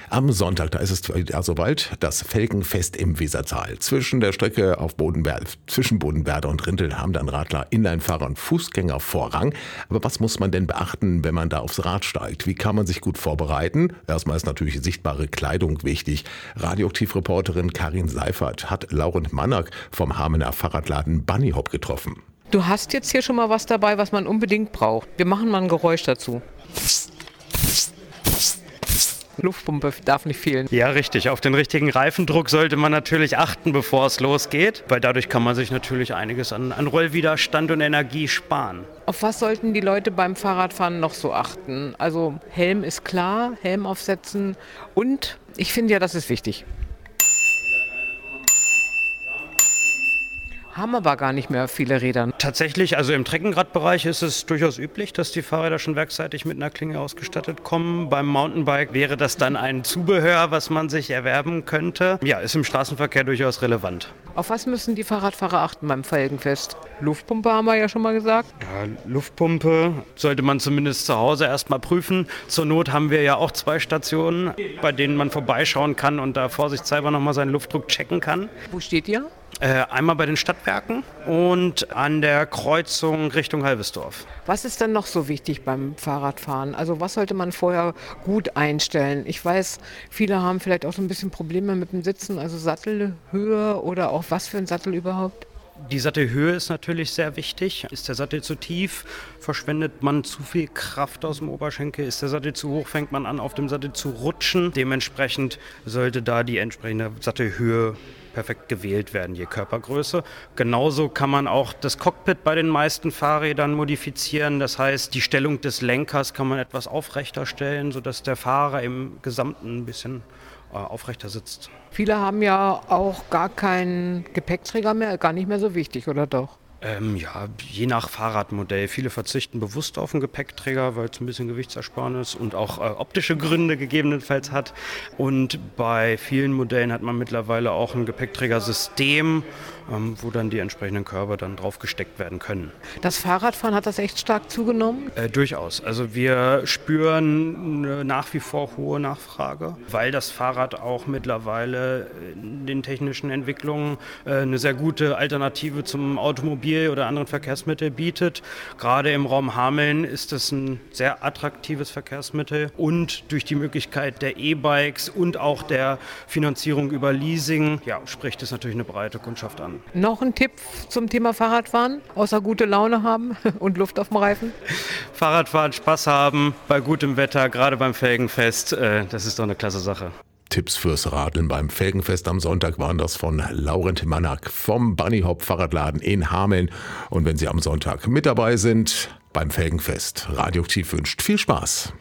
Am Sonntag, da ist es wieder soweit, das Felgenfest im Wesertal. Zwischen der Strecke zwischen Bodenwerder und Rinteln haben dann Radler, Inlinefahrer und Fußgänger Vorrang. Aber was muss man denn beachten, wenn man da aufs Rad steigt? Wie kann man sich gut vorbereiten? Erstmal ist natürlich sichtbare Kleidung wichtig. Radioaktivreporterin Karin Seifert hat Laurent Mannack vom Hamelner Fahrradladen Bunnyhop getroffen. Du hast jetzt hier schon mal was dabei, was man unbedingt braucht. Wir machen mal ein Geräusch dazu. Luftpumpe darf nicht fehlen. Ja, richtig. Auf den richtigen Reifendruck sollte man natürlich achten, bevor es losgeht, weil dadurch kann man sich natürlich einiges an Rollwiderstand und Energie sparen. Auf was sollten die Leute beim Fahrradfahren noch so achten? Also Helm ist klar, Helm aufsetzen und ich finde ja, das ist wichtig. Haben aber gar nicht mehr viele Räder. Tatsächlich, also im Treckenradbereich ist es durchaus üblich, dass die Fahrräder schon werksseitig mit einer Klinge ausgestattet kommen. Beim Mountainbike wäre das dann ein Zubehör, was man sich erwerben könnte. Ja, ist im Straßenverkehr durchaus relevant. Auf was müssen die Fahrradfahrer achten beim Felgenfest? Luftpumpe haben wir ja schon mal gesagt. Ja, Luftpumpe sollte man zumindest zu Hause erstmal prüfen. Zur Not haben wir ja auch 2 Stationen, bei denen man vorbeischauen kann und da vorsichtshalber nochmal seinen Luftdruck checken kann. Wo steht ihr? Einmal bei den Stadtwerken und an der Kreuzung Richtung Halbesdorf. Was ist denn noch so wichtig beim Fahrradfahren? Also was sollte man vorher gut einstellen? Ich weiß, viele haben vielleicht auch so ein bisschen Probleme mit dem Sitzen, also Sattelhöhe oder auch was für ein Sattel überhaupt? Die Sattelhöhe ist natürlich sehr wichtig. Ist der Sattel zu tief, verschwendet man zu viel Kraft aus dem Oberschenkel. Ist der Sattel zu hoch, fängt man an, auf dem Sattel zu rutschen. Dementsprechend sollte da die entsprechende Sattelhöhe perfekt gewählt werden, je Körpergröße. Genauso kann man auch das Cockpit bei den meisten Fahrrädern modifizieren. Das heißt, die Stellung des Lenkers kann man etwas aufrechter stellen, sodass der Fahrer im Gesamten ein bisschen aufrechter sitzt. Viele haben ja auch gar keinen Gepäckträger mehr, gar nicht mehr so wichtig, oder doch? Ja, je nach Fahrradmodell. Viele verzichten bewusst auf einen Gepäckträger, weil es ein bisschen Gewichtsersparnis und auch optische Gründe gegebenenfalls hat. Und bei vielen Modellen hat man mittlerweile auch ein Gepäckträgersystem, wo dann die entsprechenden Körbe dann drauf gesteckt werden können. Das Fahrradfahren, hat das echt stark zugenommen? Durchaus. Also wir spüren nach wie vor hohe Nachfrage, weil das Fahrrad auch mittlerweile in den technischen Entwicklungen eine sehr gute Alternative zum Automobil oder anderen Verkehrsmittel bietet. Gerade im Raum Hameln ist es ein sehr attraktives Verkehrsmittel und durch die Möglichkeit der E-Bikes und auch der Finanzierung über Leasing, ja, spricht es natürlich eine breite Kundschaft an. Noch ein Tipp zum Thema Fahrradfahren, außer gute Laune haben und Luft auf dem Reifen? Fahrradfahren, Spaß haben, bei gutem Wetter, gerade beim Felgenfest, das ist doch eine klasse Sache. Tipps fürs Radeln beim Felgenfest am Sonntag waren das von Laurent Mannack vom Bunnyhop Fahrradladen in Hameln. Und wenn Sie am Sonntag mit dabei sind beim Felgenfest, Radioaktiv wünscht viel Spaß.